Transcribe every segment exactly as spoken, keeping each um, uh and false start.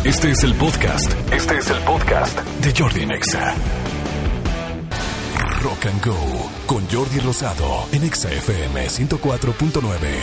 Este es el podcast. Este es el podcast de Jordi Nexa. Rock and Go con Jordi Rosado en Exa F M ciento cuatro punto nueve.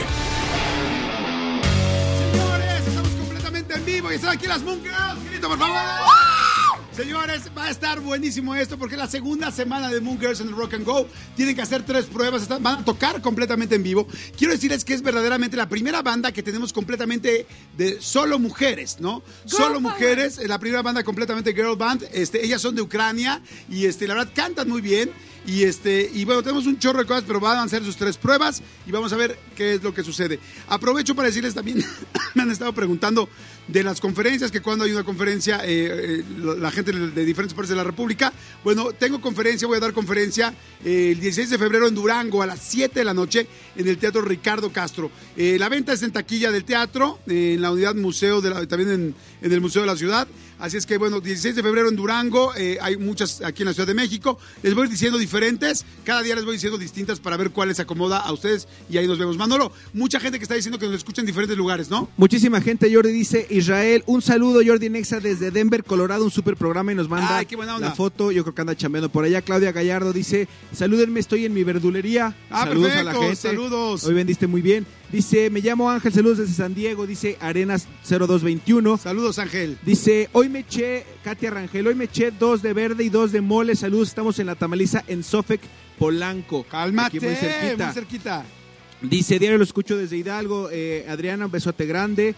Señores, estamos completamente en vivo y están aquí las Moon Girls. Grito, por favor. Señores, va a estar buenísimo esto porque es la segunda semana de Moon Girls en el Rock and Go. Tienen que hacer tres pruebas, están, van a tocar completamente en vivo. Quiero decirles que es verdaderamente la primera banda que tenemos completamente de solo mujeres, ¿no? Girl solo power. Mujeres, la primera banda completamente girl band. Este, ellas son de Ucrania y este, la verdad cantan muy bien. Y este y bueno, tenemos un chorro de cosas, pero van a hacer sus tres pruebas y vamos a ver qué es lo que sucede. Aprovecho para decirles también, me han estado preguntando de las conferencias, que cuando hay una conferencia, eh, eh, la gente de diferentes partes de la República. Bueno, tengo conferencia, voy a dar conferencia eh, el dieciséis de febrero en Durango a las siete de la noche en el Teatro Ricardo Castro. Eh, la venta es en taquilla del teatro, eh, en la unidad museo, de la, también en, en el Museo de la Ciudad. Así es que, bueno, dieciséis de febrero en Durango, eh, hay muchas aquí en la Ciudad de México. Les voy diciendo diferentes, cada día les voy diciendo distintas para ver cuál les acomoda a ustedes y ahí nos vemos. Manolo, mucha gente que está diciendo que nos escucha en diferentes lugares, ¿no? Muchísima gente, Jordi dice, Israel, un saludo, Jordi Nexa desde Denver, Colorado, un súper programa y nos manda Ay, qué buena onda. La foto, yo creo que anda chambeando por allá. Claudia Gallardo dice, salúdenme, estoy en mi verdulería. Ah, saludos perfecto, a la gente. Saludos. Hoy vendiste muy bien. Dice, me llamo Ángel, saludos desde San Diego, dice Arenas cero dos veintiuno. Saludos, Ángel. Dice, hoy me eché, Katia Rangel, hoy me eché dos de verde y dos de mole, saludos, estamos en la tamaliza en Sofec, Polanco. Cálmate, aquí muy cerquita. muy cerquita. Dice, diario lo escucho desde Hidalgo, eh, Adriana, un besote grande.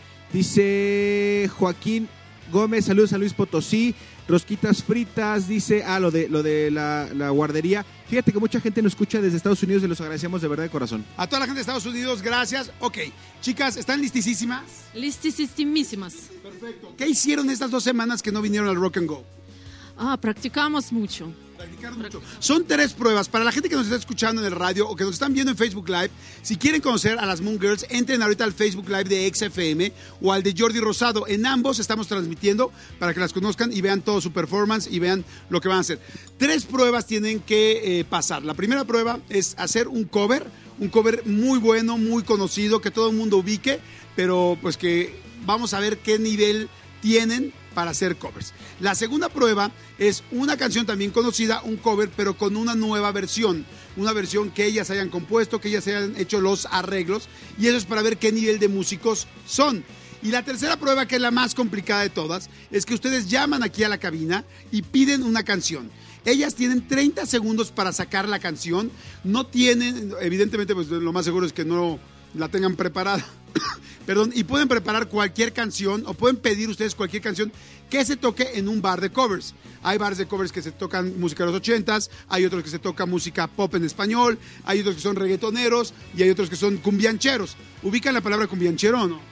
Dice Joaquín Gómez, saludos a Luis Potosí. Rosquitas fritas, dice, ah, lo de lo de la, la guardería. Fíjate que mucha gente nos escucha desde Estados Unidos y los agradecemos de verdad de corazón. A toda la gente de Estados Unidos, gracias. Ok, chicas, ¿están listísimas? Listísimas. Perfecto. ¿Qué hicieron estas dos semanas que no vinieron al Rock and Go? Ah, practicamos mucho. Practicar mucho. Son tres pruebas. Para la gente que nos está escuchando en el radio o que nos están viendo en Facebook Live, si quieren conocer a las Moon Girls, entren ahorita al Facebook Live de Exa F M o al de Jordi Rosado. En ambos estamos transmitiendo para que las conozcan y vean todo su performance y vean lo que van a hacer. Tres pruebas tienen que eh, pasar. La primera prueba es hacer un cover, un cover muy bueno, muy conocido, que todo el mundo ubique, pero pues que vamos a ver qué nivel tienen para hacer covers. La segunda prueba es una canción también conocida, un cover, pero con una nueva versión, una versión que ellas hayan compuesto, que ellas hayan hecho los arreglos, y eso es para ver qué nivel de músicos son. Y la tercera prueba, que es la más complicada de todas, es que ustedes llaman aquí a la cabina y piden una canción. Ellas tienen treinta segundos para sacar la canción, no tienen, evidentemente pues lo más seguro es que no la tengan preparada. Perdón, y pueden preparar cualquier canción o pueden pedir ustedes cualquier canción que se toque en un bar de covers. Hay bares de covers que se tocan música de los ochentas, hay otros que se toca música pop en español, hay otros que son reggaetoneros y hay otros que son cumbiancheros. ¿Ubican la palabra cumbianchero o no?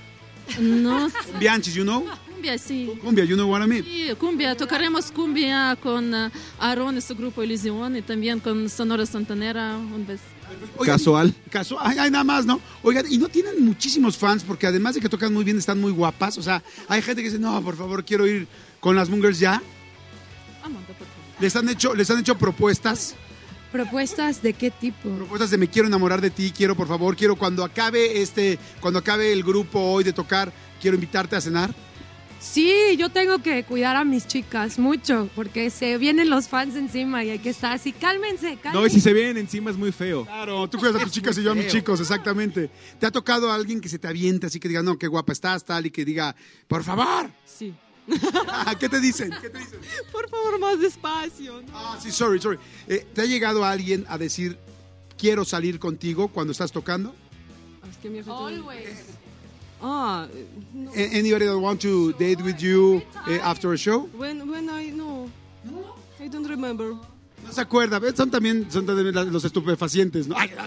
No sé. Cumbianchis, you know? Cumbia, sí. Cumbia, you know what I mean? Sí, cumbia. Tocaremos cumbia con uh, Aaron y su grupo Ilusión y también con Sonora Santanera. Un beso. Oigan, casual. Casual, hay, hay nada más, ¿no? Oigan, y no tienen muchísimos fans porque además de que tocan muy bien, están muy guapas. O sea, hay gente que dice, no, por favor, quiero ir con las Moon Girls ya. Amanda, por favor. Les han hecho, les han hecho propuestas. ¿Propuestas de qué tipo? Propuestas de me quiero enamorar de ti, quiero por favor, quiero cuando acabe este, cuando acabe el grupo hoy de tocar, quiero invitarte a cenar. Sí, yo tengo que cuidar a mis chicas mucho, porque se vienen los fans encima y hay que estar así, cálmense, cálmense. No, y si se vienen encima es muy feo. Claro, tú cuidas a tus chicas y yo a mis chicos, exactamente. ¿Te ha tocado a alguien que se te aviente así que diga, no, qué guapa estás, tal, y que diga, por favor? Sí. ¿Qué te dicen? ¿Qué te dicen? Por favor, más despacio. Ah, sí, sorry, sorry. Eh, ¿Te ha llegado alguien a decir, quiero salir contigo cuando estás tocando? Es que mi Always. Ah, no. Anybody that want to date with you uh, after a show? When, when I, no. I don't remember. No se acuerda, ¿ves? Son también, son también los estupefacientes, ¿no? Ay,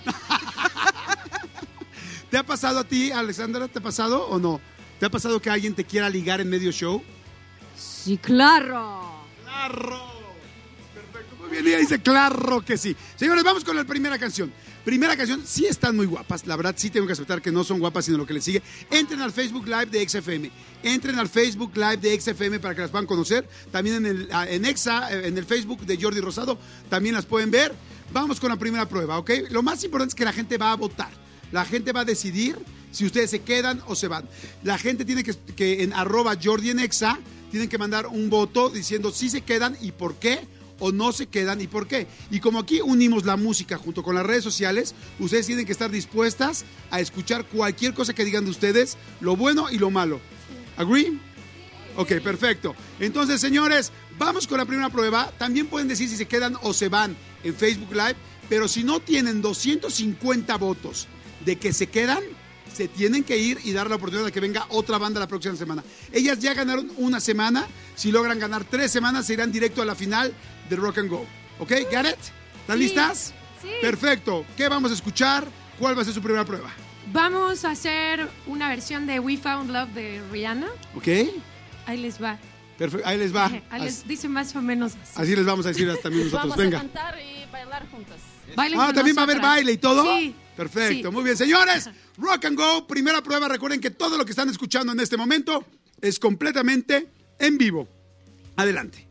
¿te ha pasado a ti, Alexandra? ¿Te ha pasado o no? ¿Te ha pasado que alguien te quiera ligar en medio show? Sí, claro. ¡Claro! Perfecto, muy bien. Ella dice, claro que sí. Señores, vamos con la primera canción. Primera canción, sí están muy guapas. La verdad, sí tengo que aceptar que no son guapas, sino lo que les sigue. Entren al Facebook Live de Exa F M. Entren al Facebook Live de Exa F M para que las puedan conocer. También en el en Exa, en el Facebook de Jordi Rosado, también las pueden ver. Vamos con la primera prueba, ¿ok? Lo más importante es que la gente va a votar. La gente va a decidir si ustedes se quedan o se van. La gente tiene que, que en arroba Jordi en Exa, tienen que mandar un voto diciendo si se quedan y por qué, o no se quedan y por qué. Y como aquí unimos la música junto con las redes sociales, ustedes tienen que estar dispuestas a escuchar cualquier cosa que digan de ustedes, lo bueno y lo malo. ¿Agree? Ok, perfecto. Entonces, señores, vamos con la primera prueba. También pueden decir si se quedan o se van en Facebook Live, pero si no tienen doscientos cincuenta votos de que se quedan, se tienen que ir y dar la oportunidad de que venga otra banda la próxima semana. Ellas ya ganaron una semana. Si logran ganar tres semanas, se irán directo a la final de Rock and Go. ¿Ok? ¿Got it? ¿Están Sí, listas? sí. Perfecto. ¿Qué vamos a escuchar? ¿Cuál va a ser su primera prueba? Vamos a hacer una versión de We Found Love de Rihanna. ¿Ok? Ahí les va. Perfecto. Ahí les va. Ahí les dice más o menos así. Así les vamos a decir también nosotros. Vamos Venga. a cantar y bailar juntas. Bailen Ah, con ¿también va a haber nosotras. baile y todo? Sí. Perfecto, Sí. muy bien. Señores, Rock and Go, primera prueba. Recuerden que todo lo que están escuchando en este momento es completamente en vivo. Adelante.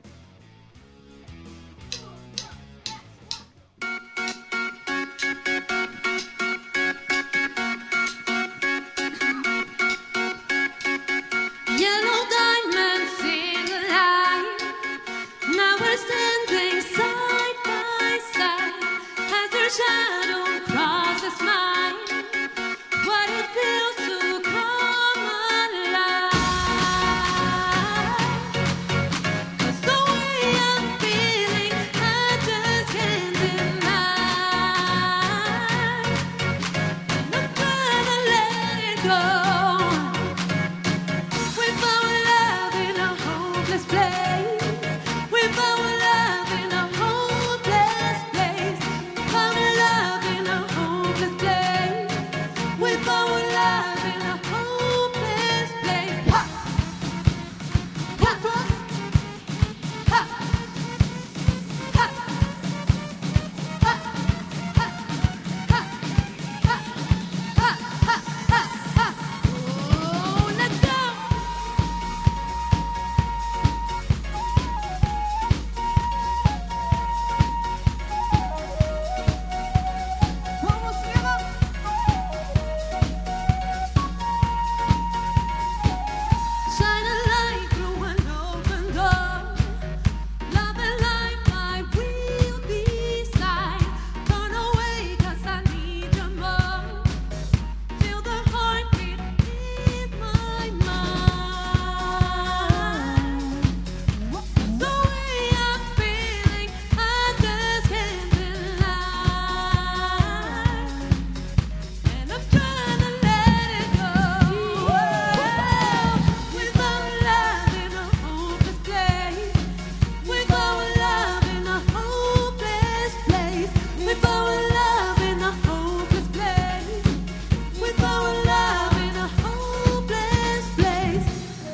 Yellow diamonds in the light. Now we're standing side by side. As your shadow crosses mine, what it feels to come alive. 'Cause the way I'm feeling, I just can't deny. And I'm trying to let it go. We found love in a hopeless place. We found love in a hopeless place. Found love in a hopeless place. We found love in a hopeless place. Ha! Ha! Ha! Ha! Ha! Ha! Ha! Ha! Ha! Ha! Ha! Oh, let's go! Vamos, Rihanna. Shine a light through an open door. Love and light, my will beside. Turn away 'cause I need you more. Feel the heartbeat in my mind. The way I'm feeling, I just can't deny. And I'm trying to let it go. We found love in a hopeless place. We found love in a hopeless place. We found love in a hopeless place. We found love in a hopeless place.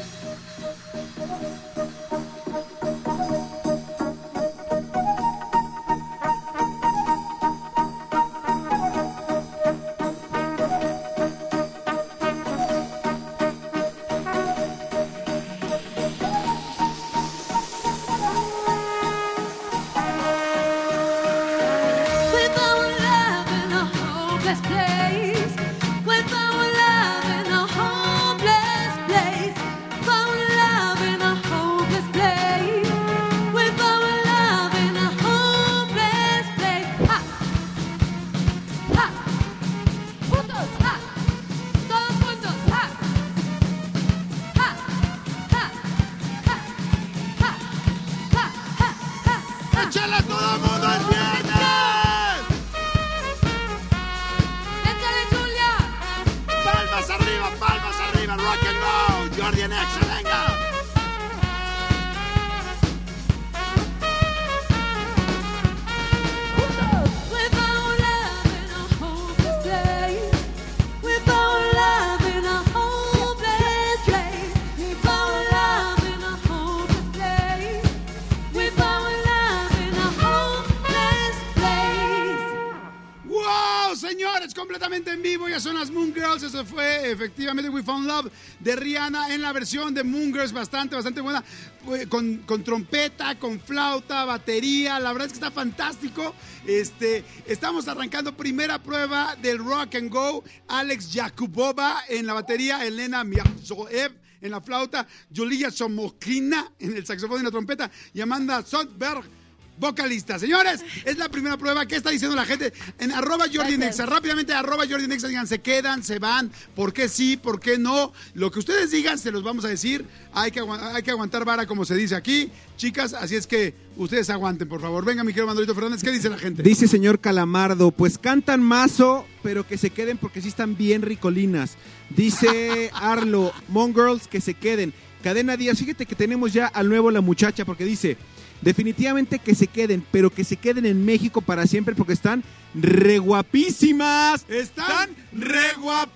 We found love in a hopeless place. We found love in a hopeless place. Found love in a hopeless place. We found love in a hopeless place. Ha! Ha! Juntos, ha! Todos juntos, ha! Ha! Ha! Ha! Ha! Ha! Ha! Ha! ¡Échale a todo el mundo el viernes! ¡Échale, Julia! ¡Palmas arriba, palmas arriba! ¡Rock and Go! ¡Jordi en Exa, venga! We found love in a hopeless place. We found love in a hopeless place. We found love in a hopeless place. We found love in a hopeless place. ¡Wow, señores! Completamente en vivo y Ellas son las Moon Girls. Eso fue efectivamente We Found Love de Rihanna en la versión de Moon Girls. Bastante, bastante buena. Con, con trompeta, con flauta, batería. La verdad es que está fantástico. Este, estamos arrancando primera prueba del Rock and Go. Alex Yakubova en la batería. Elena Miazoev en la flauta. Yulia Somokhina en el saxofón y la trompeta. Y Amanda Sontberg, vocalista. Señores, es la primera prueba. ¿Qué está diciendo la gente? En arroba Jordi Nexa, rápidamente arroba Jordi Nexa, digan, se quedan, se van, ¿por qué sí, por qué no? Lo que ustedes digan se los vamos a decir. Hay que, agu- hay que aguantar vara, como se dice aquí, chicas, así es que ustedes aguanten, por favor. Venga, mi querido Manolito Fernández, ¿qué dice la gente? Dice señor Calamardo, pues cantan mazo, pero que se queden porque sí están bien ricolinas. Dice Arlo, Mon Girls, que se queden. Cadena Díaz, fíjate que tenemos ya al nuevo La Muchacha, porque dice, definitivamente que se queden, pero que se queden en México para siempre porque están re guapísimas. Están re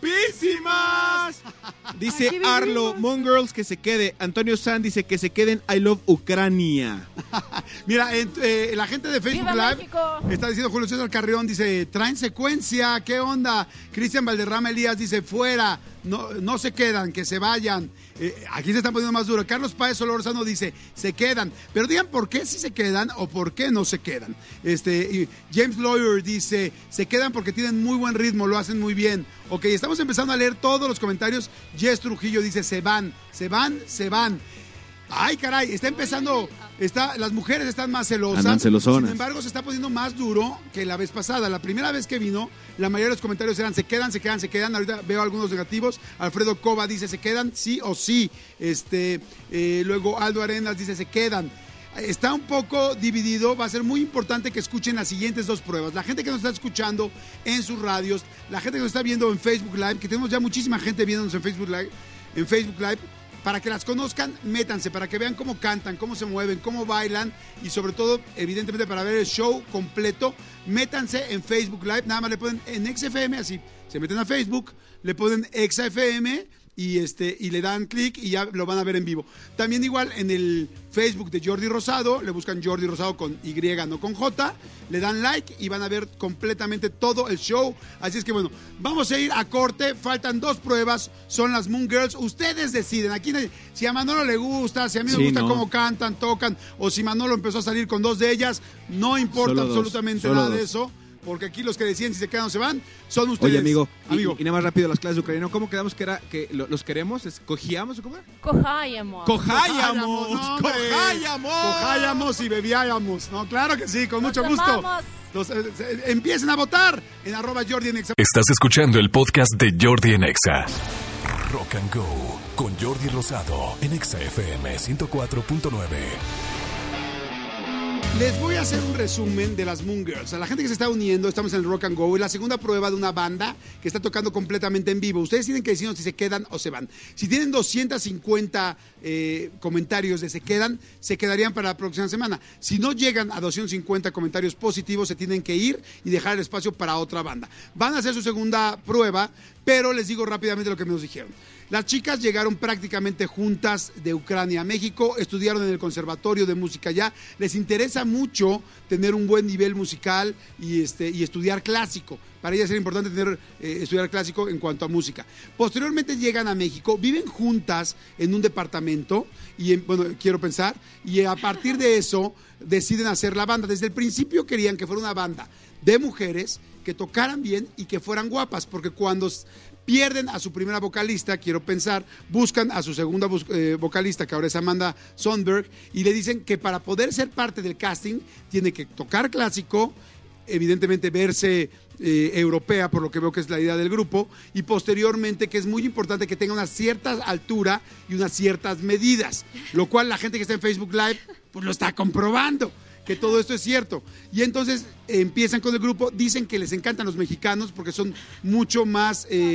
guapísimas. Dice Aquí Arlo, vivimos. Mon Girls, que se quede. Antonio San dice que se queden. I love Ucrania. Mira, en- eh, la gente de Facebook ¡Viva Live México! está diciendo, Julio César Carrión dice, traen secuencia, ¿qué onda? Cristian Valderrama Elías dice, fuera, no, no se quedan, que se vayan. Eh, aquí se están poniendo más duro. Carlos Páez Solorzano dice, se quedan. Pero digan por qué sí se quedan o por qué no se quedan. Este, y James Lawyer dice, se quedan porque tienen muy buen ritmo, lo hacen muy bien. Ok, estamos empezando a leer todos los comentarios. Jess Trujillo dice, se van, se van, se van. Ay, caray, está empezando, está, las mujeres están más celosas. Andan celosonas. Sin embargo, se está poniendo más duro que la vez pasada. La primera vez que vino, la mayoría de los comentarios eran se quedan, se quedan, se quedan. Ahorita veo algunos negativos. Alfredo Cova dice se quedan, sí o sí. Este, eh, luego Aldo Arenas dice se quedan. Está un poco dividido, va a ser muy importante que escuchen las siguientes dos pruebas. La gente que nos está escuchando en sus radios, la gente que nos está viendo en Facebook Live, que tenemos ya muchísima gente viéndonos en Facebook Live, en Facebook Live, para que las conozcan, métanse, para que vean cómo cantan, cómo se mueven, cómo bailan y sobre todo, evidentemente, para ver el show completo, métanse en Facebook Live, nada más le ponen en X F M, así, se meten a Facebook, le ponen X F M y este y le dan clic y ya lo van a ver en vivo. También igual en el Facebook de Jordi Rosado, le buscan Jordi Rosado con Y, no con J, le dan like y van a ver completamente todo el show. Así es que bueno, vamos a ir a corte, faltan dos pruebas, son las Moon Girls, ustedes deciden, aquí nadie- si a Manolo le gusta, si a mí me Sí, gusta no. cómo cantan, tocan, o si Manolo empezó a salir con dos de ellas, no importa Solo dos, absolutamente solo nada de dos. eso. Porque aquí los que deciden si se quedan o se van son ustedes. Oye, amigo, y- amigo. Y, nada más rápido las clases de ucraniano. ¿Cómo quedamos que era que lo- los queremos? ¿Es, ¿Cogíamos o cómo era? Cojayamos. ¡Cojayamos! No, hombre. ¡Cojayamos! Cojayamos y bebíamos. No, claro que sí, con mucho Los gusto. amamos. Los, eh, eh, empiecen a votar en arroba Jordi en Exa. Estás escuchando el podcast de Jordi en Exa. Rock and Go con Jordi Rosado en Exa F M ciento cuatro punto nueve. Les voy a hacer un resumen de las Moon Girls. A la gente que se está uniendo, estamos en el Rock and Go. Es la segunda prueba de una banda que está tocando completamente en vivo. Ustedes tienen que decirnos si se quedan o se van. Si tienen doscientos cincuenta eh, comentarios de se quedan, se quedarían para la próxima semana. Si no llegan a doscientos cincuenta comentarios positivos, se tienen que ir y dejar el espacio para otra banda. Van a hacer su segunda prueba, pero les digo rápidamente lo que nos dijeron. Las chicas llegaron prácticamente juntas de Ucrania a México, estudiaron en el Conservatorio de Música allá, les interesa mucho tener un buen nivel musical y, este, y estudiar clásico. Para ellas era importante tener, eh, estudiar clásico en cuanto a música. Posteriormente llegan a México, viven juntas en un departamento, y en- bueno, quiero pensar, y a partir de eso deciden hacer la banda. Desde el principio querían que fuera una banda de mujeres que tocaran bien y que fueran guapas, porque cuando s- pierden a su primera vocalista, quiero pensar, buscan a su segunda bus- eh, vocalista, que ahora es Amanda Sondberg, y le dicen que para poder ser parte del casting tiene que tocar clásico, evidentemente verse eh, europea, por lo que veo que es la idea del grupo, y posteriormente que es muy importante que tenga una cierta altura y unas ciertas medidas, lo cual la gente que está en Facebook Live pues lo está comprobando, que todo esto es cierto. Y entonces eh, empiezan con el grupo, dicen que les encantan los mexicanos porque son mucho más... eh,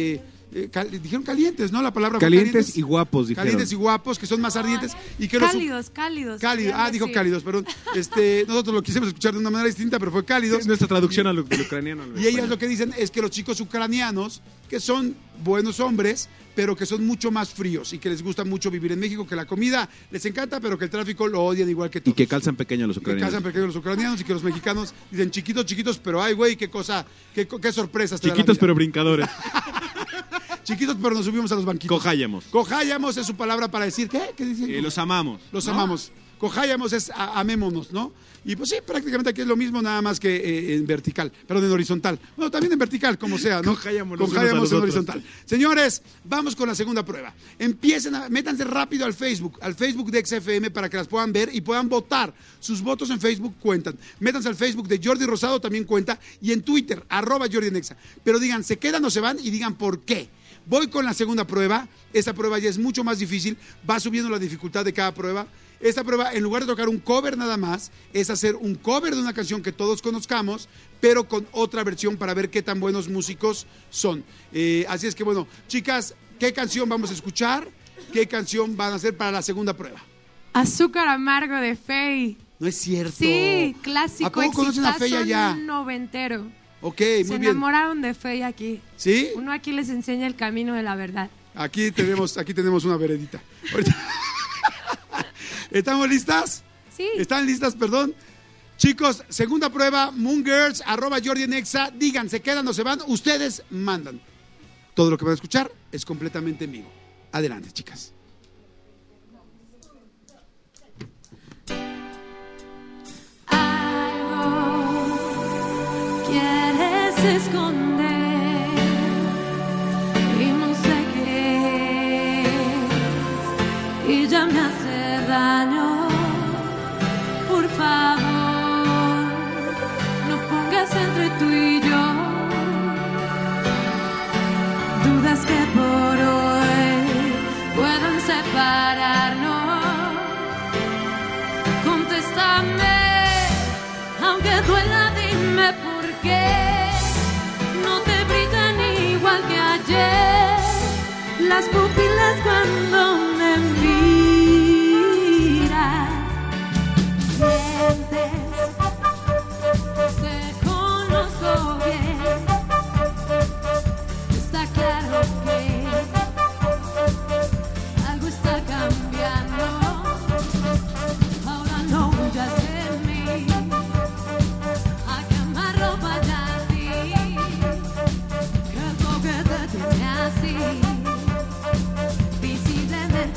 eh, cal- dijeron calientes, ¿no? La palabra fue Calientes y guapos, dijeron. Calientes y guapos, que son más ardientes. Y que los- Cálidos, cálidos. Cálido, querían ah, dijo decir. cálidos, perdón. Este, nosotros lo quisimos escuchar de una manera distinta, pero fue cálidos. Es nuestra traducción al, del ucraniano. al Y ellas español. lo que dicen es que los chicos ucranianos, que son buenos hombres, pero que son mucho más fríos y que les gusta mucho vivir en México, que la comida les encanta, pero que el tráfico lo odian igual que Y todos. que calzan pequeño los Y que ucranianos. casan pequeños los ucranianos y que los mexicanos dicen chiquitos, chiquitos, pero ay, güey, qué cosa, qué, co- qué sorpresas te da la Chiquitos vida. pero brincadores. Chiquitos, pero nos subimos a los banquitos. Cojayamos. Cojayamos es su palabra para decir, ¿qué? ¿Qué dicen? Eh, los amamos. Los ¿no? amamos. Cojayamos es a- amémonos, ¿no? Y pues sí, prácticamente aquí es lo mismo, nada más que eh, en vertical, perdón, en horizontal. Bueno, también en vertical, como sea, ¿no? Cojayámonos Cojayamos unos a en los horizontal. Señores, vamos con la segunda prueba. Empiecen a, métanse rápido al Facebook, al Facebook de X F M para que las puedan ver y puedan votar. Sus votos en Facebook cuentan. Métanse al Facebook de Jordi Rosado, también cuenta, y en Twitter, arroba Jordi en Exa. Pero digan, ¿se quedan o se van? Y digan por qué. Voy con la segunda prueba. Esta prueba ya es mucho más difícil. Va subiendo la dificultad de cada prueba. Esta prueba, en lugar de tocar un cover nada más, es hacer un cover de una canción que todos conozcamos, pero con otra versión para ver qué tan buenos músicos son. Eh, así es que, bueno, chicas, ¿qué canción vamos a escuchar? ¿Qué canción van a hacer para la segunda prueba? Azúcar amargo de Fey. No es cierto. Sí, clásico. ¿A poco conocen a Fey exitazo allá? noventero. Ok, Se muy bien. enamoraron de Fey aquí. ¿Sí? Uno aquí les enseña el camino de la verdad. Aquí tenemos, aquí tenemos una veredita. Ahorita- ¿Estamos listas? Sí. ¿Están listas, perdón? Chicos, segunda prueba, Moon Girls, arroba Jordi en Exa. Digan, ¿se quedan o se van? Ustedes mandan. Todo lo que van a escuchar es completamente en vivo. Adelante, chicas. Algo quieres esconder y no sé qué es, y ya me hace daño. Por favor, no pongas entre tú y yo dudas que por hoy puedan separarnos. Contéstame, aunque duela, dime por qué no te brillan igual que ayer las pupilas cuando me miras. Sientes, te conozco bien, está claro que algo está cambiando. Ahora no huyas de mí, a quemarropa ya di, que es lo que te tiene así, visiblemente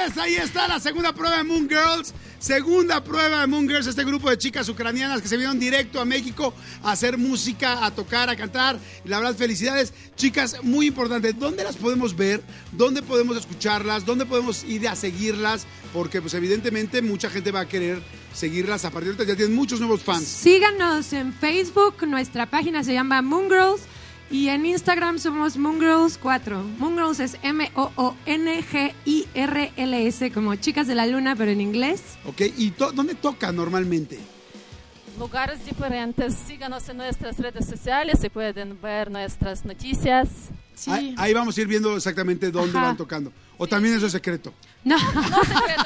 Señores, ahí está la segunda prueba de Moon Girls. Segunda prueba de Moon Girls, este grupo de chicas ucranianas que se vinieron directo a México a hacer música, a tocar, a cantar. Y la verdad, felicidades. Chicas, muy importante, ¿dónde las podemos ver? ¿Dónde podemos escucharlas? ¿Dónde podemos ir a seguirlas? Porque pues evidentemente mucha gente va a querer seguirlas a partir de ahorita. Ya tienen muchos nuevos fans. Síganos en Facebook, nuestra página se llama Moon Girls. Y en Instagram somos Moon Girls cuatro. Moon Girls es M O O N G I R L S, como chicas de la luna, pero en inglés. Ok, ¿y to- dónde tocan normalmente? Lugares diferentes. Síganos en nuestras redes sociales y pueden ver nuestras noticias. Sí. Ahí, ahí vamos a ir viendo exactamente dónde Ajá. van tocando. O también eso es secreto. No, No secreto.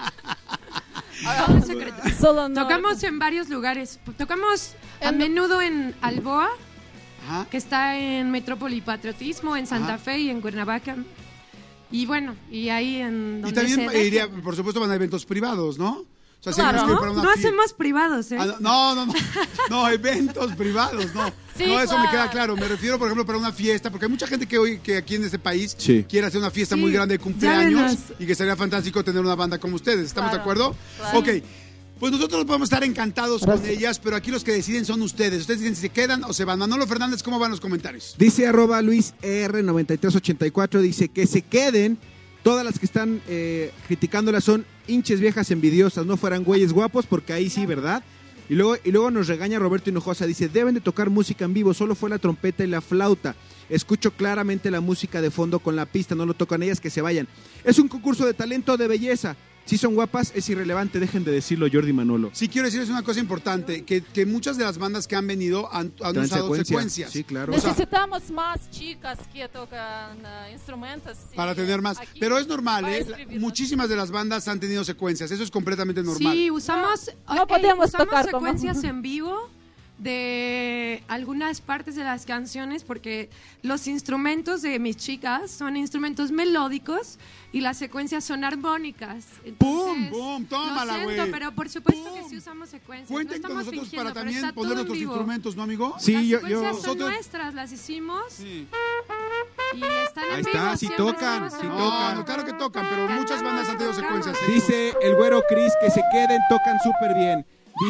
todo es secreto. Solo no. Tocamos en varios lugares. Tocamos a En- menudo en Alboa, Ajá. que está en Metrópoli Patriotismo, en Santa Ajá. Fe y en Cuernavaca. Y bueno, y ahí en Y donde también se deje. iría, por supuesto, van a eventos privados, ¿no? O sea, si Claro. alguien nos quiere No, para no una fie- hacemos privados, ¿eh? Ah, no, no, no, no, eventos privados, no. Sí, no, eso me claro. queda claro. Me refiero, por ejemplo, para una fiesta, porque hay mucha gente que hoy, que aquí en este país Sí. quiere hacer una fiesta Sí, muy grande de cumpleaños llámenos. y que sería fantástico tener una banda como ustedes. ¿Estamos Claro, de acuerdo? claro. Ok. Pues nosotros podemos estar encantados con ellas, pero aquí los que deciden son ustedes. Ustedes dicen si se quedan o se van. Manolo Fernández, ¿cómo van los comentarios? Dice arroba Luis R noventa y tres ochenta y cuatro, dice que se queden. Todas las que están eh, criticándolas son hinches viejas envidiosas, no fueran güeyes guapos, porque ahí sí, ¿verdad? Y luego, y luego nos regaña Roberto Hinojosa, dice, deben de tocar música en vivo, solo fue la trompeta y la flauta. Escucho claramente la música de fondo con la pista, no lo tocan ellas, que se vayan. Es un concurso de talento o de belleza. Si son guapas, es irrelevante, dejen de decirlo, Jordi y Manolo. Sí, quiero decirles una cosa importante, que, que muchas de las bandas que han venido han, han Traen usado secuencia. secuencias. Sí, claro. O sea, Necesitamos más chicas que tocan eh, instrumentos. y para tener más. aquí Pero es normal, va a ¿eh? escribirnos. Muchísimas de las bandas han tenido secuencias, eso es completamente normal. Sí, usamos, No, no eh, podemos usamos tocar como- secuencias en vivo de algunas partes de las canciones porque los instrumentos de mis chicas son instrumentos melódicos y las secuencias son armónicas. ¡Pum! Entonces, ¡Pum! ¡Tómala, lo siento, güey! pero por supuesto ¡Pum! que sí usamos secuencias. Cuenten no con estamos nosotros fingiendo, para pero también está poner todo en nuestros vivo. instrumentos, ¿no, amigo? Sí, las yo, secuencias yo... son Nosotros- nuestras, las hicimos Sí. y están en Ahí vivo. está, sí siempre tocan, estamos sí en No, vivo. tocan. no, claro que tocan, pero muchas bandas han tenido secuencias. Dice el güero Cris que se queden, tocan súper bien.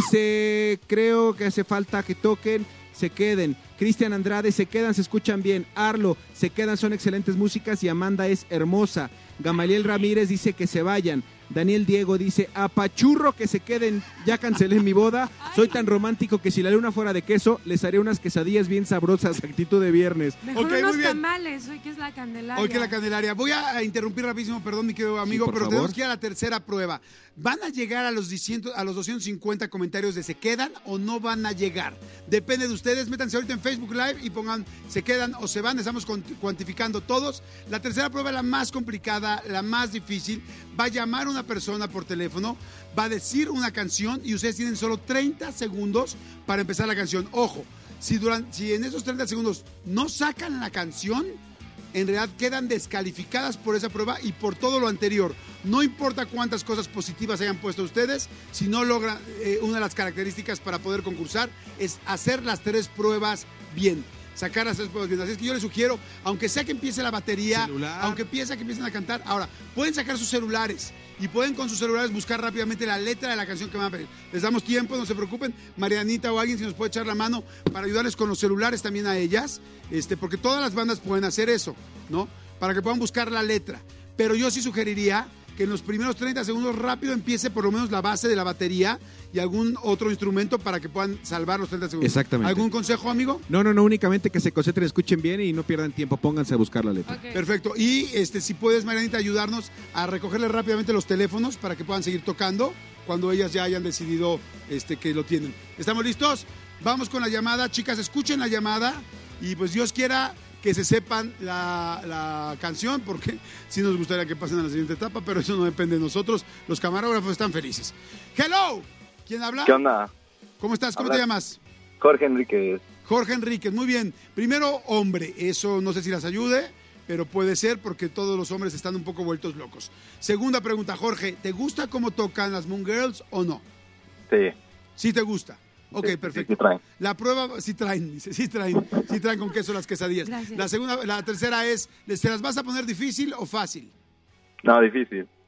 Dice, creo que hace falta que toquen, se queden. Cristian Andrade, se quedan, se escuchan bien. Arlo, se quedan, son excelentes músicas y Amanda es hermosa. Gamaliel Ramírez dice que se vayan. Daniel Diego dice, apachurro que se queden, ya cancelé mi boda. Soy tan romántico que si la luna fuera de queso, les haré unas quesadillas bien sabrosas, actitud de viernes. Mejor Ok, muy unos bien. tamales, hoy que es la Candelaria. Hoy que la Candelaria. Voy a interrumpir rapidísimo, perdón, mi querido amigo, por pero favor. tenemos que ir a la tercera prueba. ¿Van a llegar a los, doscientos, a los doscientos cincuenta comentarios de se quedan o no van a llegar? Depende de ustedes. Métanse ahorita en Facebook Live y pongan se quedan o se van. Estamos cuanti- cuantificando todos. La tercera prueba es la más complicada, la más difícil. Va a llamar una persona por teléfono, va a decir una canción y ustedes tienen solo treinta segundos para empezar la canción. Ojo, si, durante, si en esos treinta segundos no sacan la canción, en realidad quedan descalificadas por esa prueba y por todo lo anterior. No importa cuántas cosas positivas hayan puesto ustedes, si no logran, eh, una de las características para poder concursar es hacer las tres pruebas bien. Sacar las tres pruebas bien. Así es que yo les sugiero, aunque sea que empiece la batería, Celular. aunque empiece que empiecen a cantar, ahora, pueden sacar sus celulares y pueden con sus celulares buscar rápidamente la letra de la canción que van a pedir. Les damos tiempo, no se preocupen. Marianita o alguien si nos puede echar la mano para ayudarles con los celulares también a ellas, este, porque todas las bandas pueden hacer eso, ¿no? Para que puedan buscar la letra. Pero yo sí sugeriría que en los primeros treinta segundos rápido empiece por lo menos la base de la batería y algún otro instrumento para que puedan salvar los treinta segundos. Exactamente. ¿Algún consejo, amigo? No, no, no, únicamente que se concentren, escuchen bien y no pierdan tiempo, pónganse a buscar la letra. Ok. Perfecto. Y este, si puedes, Marianita, ayudarnos a recogerle rápidamente los teléfonos para que puedan seguir tocando cuando ellas ya hayan decidido este, que lo tienen. ¿Estamos listos? Vamos con la llamada. Chicas, escuchen la llamada y pues Dios quiera que se sepan la, la canción, porque sí nos gustaría que pasen a la siguiente etapa, pero eso no depende de nosotros. Los camarógrafos están felices. ¡Hello! ¿Quién habla? ¿Qué onda? ¿Cómo estás? ¿Cómo Habla- te llamas? Jorge Enríquez. Jorge Enríquez, muy bien. Primero, hombre, eso no sé si las ayude, pero puede ser porque todos los hombres están un poco vueltos locos. Segunda pregunta, Jorge, ¿te gusta cómo tocan las Moon Girls o no? Sí. Sí te gusta. Ok, Sí, sí, perfecto. sí traen. La prueba, sí traen, dice, sí traen, sí traen con queso las quesadillas. Gracias. La segunda, la tercera es, ¿se las vas a poner difícil o fácil? No, difícil.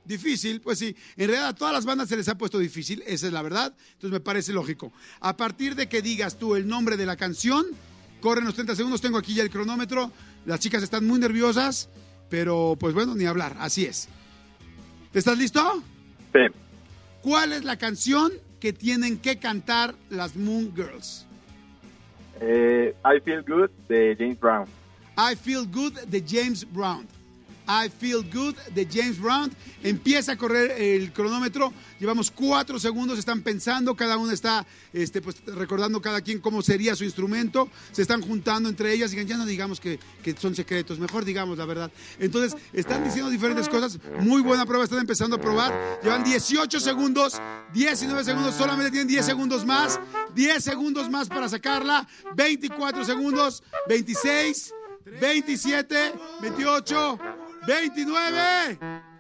Difícil, pues sí. En realidad a todas las bandas se les ha puesto difícil, esa es la verdad. Entonces me parece lógico. A partir de que digas tú el nombre de la canción, corren los treinta segundos, tengo aquí ya el cronómetro. Las chicas están muy nerviosas, pero pues bueno, ni hablar, así es. ¿Estás listo? Sí. ¿Cuál es la canción que tienen que cantar las Moon Girls? Eh, I Feel Good de James Brown. I Feel Good de James Brown. I Feel Good de James Brown. Empieza a correr el cronómetro. Llevamos cuatro segundos. Están pensando. Cada uno está este, pues, recordando cada quien cómo sería su instrumento. Se están juntando entre ellas. Digan, ya no digamos que, que son secretos. Mejor digamos la verdad. Entonces, están diciendo diferentes cosas. Muy buena prueba. Están empezando a probar. Llevan dieciocho segundos. diecinueve segundos. Solamente tienen diez segundos más. diez segundos más para sacarla. veinticuatro segundos. veintiséis. veintisiete. veintiocho. veintinueve.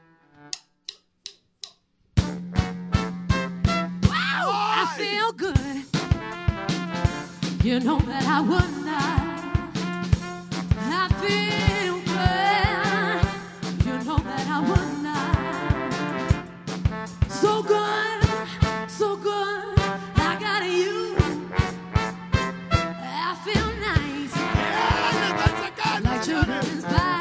I feel good. You know that I would not. I feel good. You know that I would not. So good, so good. I got you. I feel nice. Like children's pie.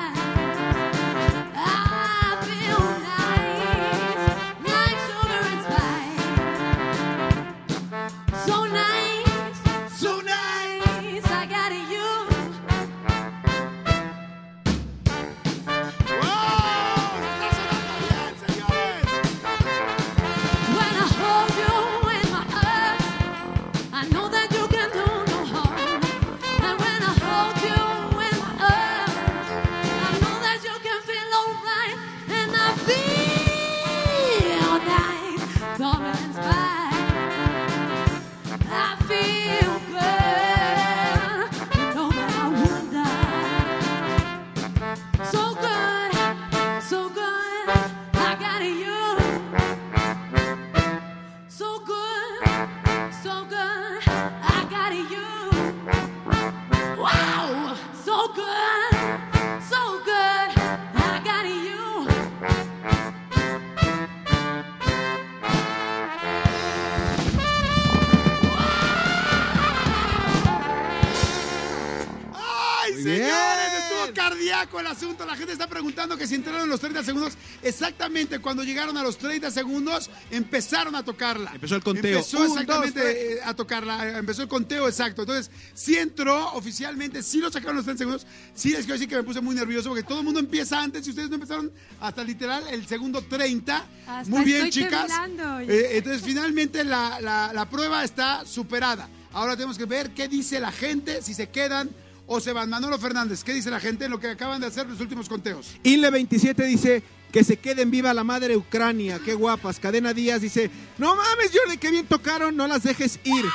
El asunto, la gente está preguntando que si entraron en los treinta segundos. Exactamente, cuando llegaron a los treinta segundos empezaron a tocarla. Empezó el conteo. Empezó Un, exactamente dos, eh, a tocarla, empezó el conteo exacto. Entonces, sí entró oficialmente, sí lo sacaron los treinta segundos. Sí les quiero decir que me puse muy nervioso porque todo el mundo empieza antes y ustedes no empezaron hasta literal el segundo treinta. Hasta muy bien, estoy chicas. temblando. Eh, entonces, finalmente la, la, la prueba está superada. Ahora tenemos que ver qué dice la gente, si se quedan o se van. Manolo Fernández, ¿qué dice la gente en lo que acaban de hacer los últimos conteos? Inle veintisiete dice que se queden viva la madre Ucrania, qué guapas. Cadena Díaz dice, no mames Jordi, qué bien tocaron, no las dejes ir.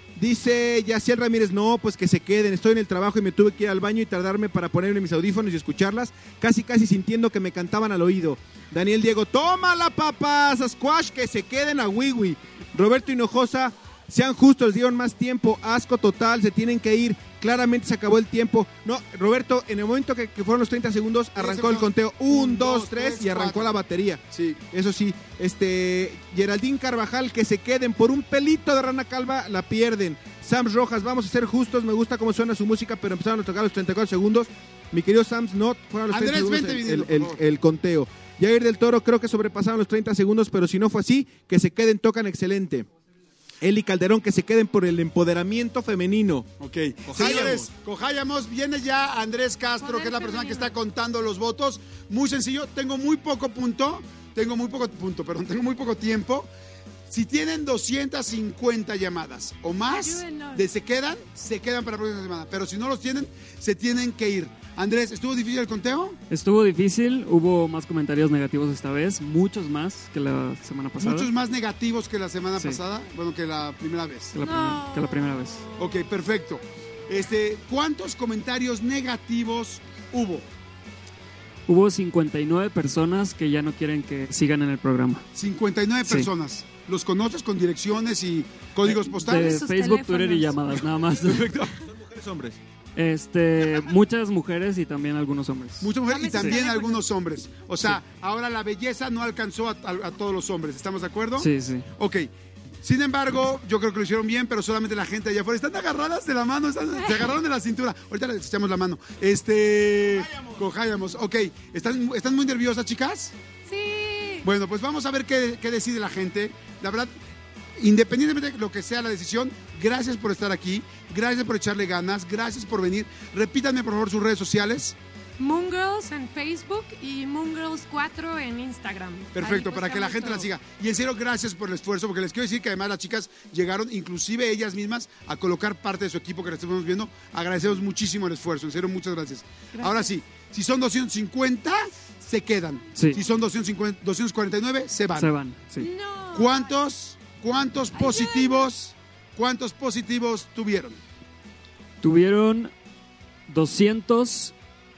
Dice Yaciel Ramírez, no, pues que se queden, estoy en el trabajo y me tuve que ir al baño y tardarme para ponerme mis audífonos y escucharlas, casi casi sintiendo que me cantaban al oído. Daniel Diego, tómala papas, Squash, que se queden a Wiwi. Roberto Hinojosa, sean justos, les dieron más tiempo, asco total, se tienen que ir. Claramente se acabó el tiempo. No, Roberto, en el momento que, que fueron los treinta segundos, arrancó el conteo. Un, dos, tres y arrancó la batería. Sí. Eso sí, este Geraldine Carvajal, que se queden por un pelito de rana calva, la pierden. Sams Rojas, vamos a ser justos, me gusta cómo suena su música, pero empezaron a tocar los treinta y cuatro segundos. Mi querido Sams, no fueron los treinta Andrés, segundos vente, el, vinilo, el, por favor. el, el conteo. Jair del Toro, creo que sobrepasaron los treinta segundos, pero si no fue así, que se queden, tocan excelente. Eli Calderón, que se queden por el empoderamiento femenino. Ok. Cojayamos. Señores, cojayamos. Viene ya Andrés Castro, Poder que es la persona femenino. que está contando los votos. Muy sencillo. Tengo muy poco punto. Tengo muy poco punto, perdón. Tengo muy poco tiempo. Si tienen doscientas cincuenta llamadas o más, Ayúdenos. de se quedan, se quedan para la próxima semana. Pero si no los tienen, se tienen que ir. Andrés, ¿estuvo difícil el conteo? Estuvo difícil, hubo más comentarios negativos esta vez, muchos más que la semana pasada. Muchos más negativos que la semana Sí. pasada. Bueno, que la primera vez. que la, primer- que la primera vez. Ok, perfecto. Este, ¿cuántos comentarios negativos hubo? Hubo cincuenta y nueve personas que ya no quieren que sigan en el programa. cincuenta y nueve Sí. personas. ¿Los conoces con direcciones y códigos De postales? Sus Facebook, Twitter y teléfonos. llamadas, nada más. Son mujeres, hombres. Este, muchas mujeres y también algunos hombres. Muchas mujeres y Dame su también teléfono. algunos hombres. O sea, ahora la belleza no alcanzó a, a- a todos los hombres. ¿Estamos de acuerdo? Sí, sí. Ok. Sin embargo, yo creo que lo hicieron bien, pero solamente la gente allá afuera están agarradas de la mano, están- se agarraron de la cintura. Ahorita les echamos la mano. Este. Cojayamos. Ok. ¿Están, ¿Están muy nerviosas, chicas? Sí. Bueno, pues vamos a ver qué, qué decide la gente. La verdad, independientemente de lo que sea la decisión, gracias por estar aquí, gracias por echarle ganas, gracias por venir. Repítanme, por favor, sus redes sociales. Moon Girls en Facebook y Moon Girls cuatro en Instagram. Perfecto, Ahí para que la posteamos gente la todo. siga. Y en serio, gracias por el esfuerzo, porque les quiero decir que además las chicas llegaron, inclusive ellas mismas, a colocar parte de su equipo que les estamos viendo. Agradecemos muchísimo el esfuerzo, en serio, muchas gracias. Ahora sí, si son doscientos cincuenta, se quedan. Sí. Si son doscientos cincuenta, doscientos cuarenta y nueve, se van. Se van, sí. No. ¿Cuántos, cuántos positivos, cuántos positivos tuvieron? Tuvieron doscientos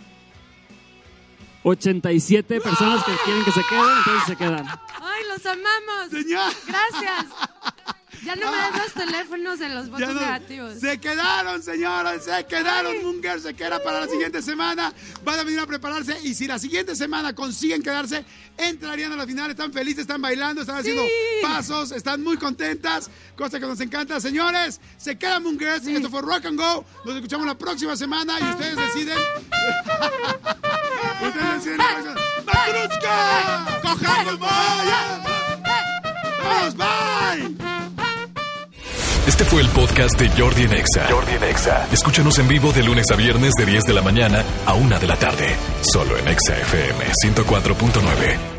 ochenta y siete personas que quieren que se queden, entonces se quedan. ¡Ay, los amamos! Señor. Gracias. Ya no me das los teléfonos de los Ya votos no- negativos. Se quedaron, señores, se quedaron. Moon Girls se queda para la siguiente semana. Van a venir a prepararse y si la siguiente semana consiguen quedarse, entrarían a la final. Están felices, están bailando, están haciendo pasos, están muy contentas, cosa que nos encanta. Señores, se quedan Moon Girls. Esto fue Rock and Go. Nos escuchamos la próxima semana y ustedes deciden. Ustedes deciden. ¡Matrushka! ¡Cojamos, vaya! ¡Vamos, bye! Este fue el podcast de Jordi en Exa. Jordi en Exa. Escúchanos en vivo de lunes a viernes de diez de la mañana a una de la tarde. Solo en Exa F M ciento cuatro punto nueve.